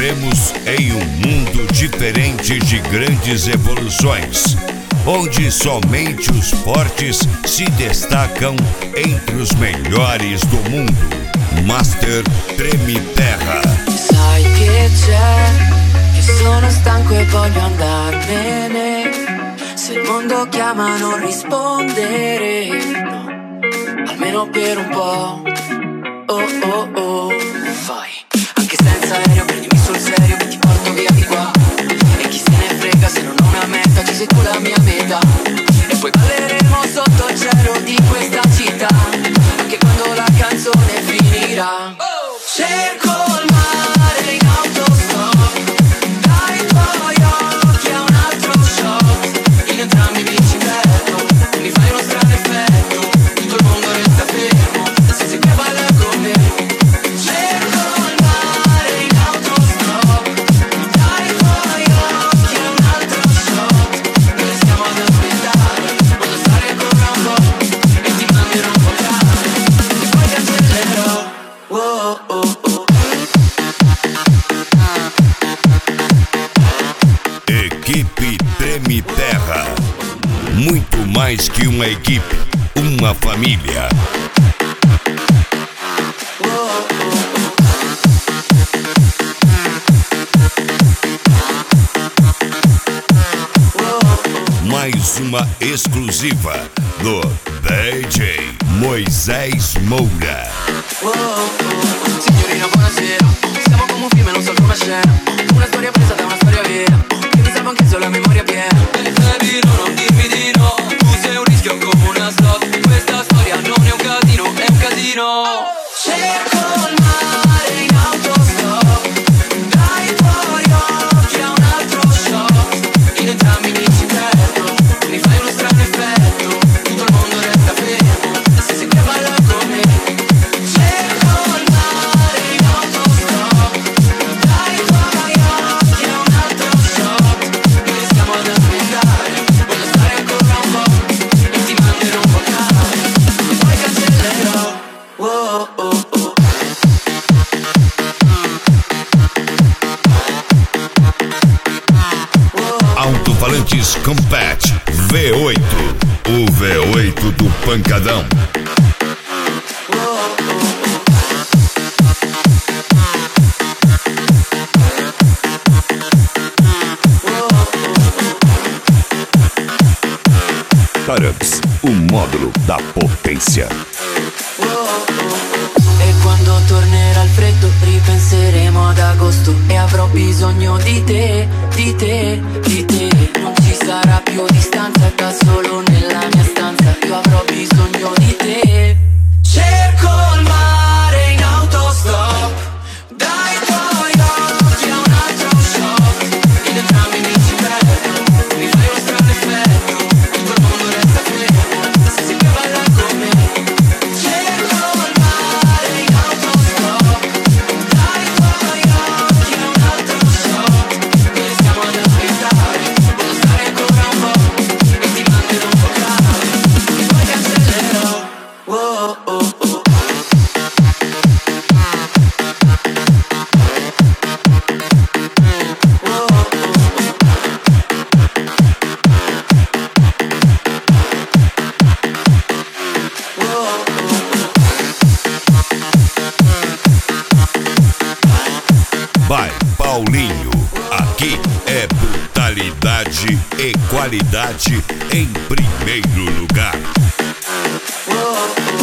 Vivemos em um mundo diferente de grandes evoluções, onde somente os fortes se destacam entre os melhores do mundo. Master Tremi Terra. Sai che c'è, che sono stanco e voglio andarmene. Se il mondo chiama non rispondere, no, almeno per un po'. Oh oh oh, vai. Anche senza aereo prendimi sul serio che ti porto via di qua. E chi se ne frega se non ho una meta, ci sei tu la mia meta. E poi balleremo sotto il cielo di questa città, anche quando la canzone finirà. Cerco il mare in autostop, dai tuoi occhi a un altro shot. In entrambi mi ci perdo, mi fai uno strano effetto, tutto il mondo resta fermo, se sei qui a ballare con me. Cerco il mare in autostop, dai tuoi occhi a un altro shot. Noi restiamo ad aspettare, voglio stare ancora un po' e ti manderò un vocale e poi cancellerò. Oh, oh, oh. Equipe Tremi Terra. Muito mais que uma equipe, uma família. Mais uma exclusiva do DJ Moisés Moura. Signorina, buonasera. Siamo come un film e non solo una scena. Una storia presa da una storia vera, che mi salva anche se ho la memoria piena. Baby, no, non dirmi di no. Tu sei un rischio come una slot. Questa storia non è un casino, è un casino. Cerco il mare in autostop, dai tuoi occhi a un altro shot. In entrambi mi ci perdo, mi fai uno strano effetto, tutto il mondo resta fermo, se sei qui a ballare con me. Cerco il mare in autostop, dai tuoi occhi a un altro shot. Noi restiamo ad aspettare, voglio stare ancora un po' e ti manderò un vocale e poi cancellerò. Oh, oh, oh. Alto-falantes Compact V8. O V8 do Pancadão. Tarux, o módulo da potência. E quando tornerà il freddo ripenseremo ad agosto e avrò bisogno di te, di te, di te. Non ci sarà più distanza, da solo nella mia stanza io avrò bisogno di te. Cerco il mare in autostop, dai tuoi occhi a un altro shot. In entrambi mi ci perdo, mi fai uno strano effetto, tutto il mondo resta fermo, se sei qui a ballare con me. Cerco il mare in autostop, dai tuoi occhi a un altro shot. Noi restiamo ad aspettare, voglio stare ancora un po' e ti manderò un vocale e poi cancellerò. Oh, oh, oh. Vai, Paulinho. Aqui é brutalidade e qualidade em primeiro lugar. Oh, oh.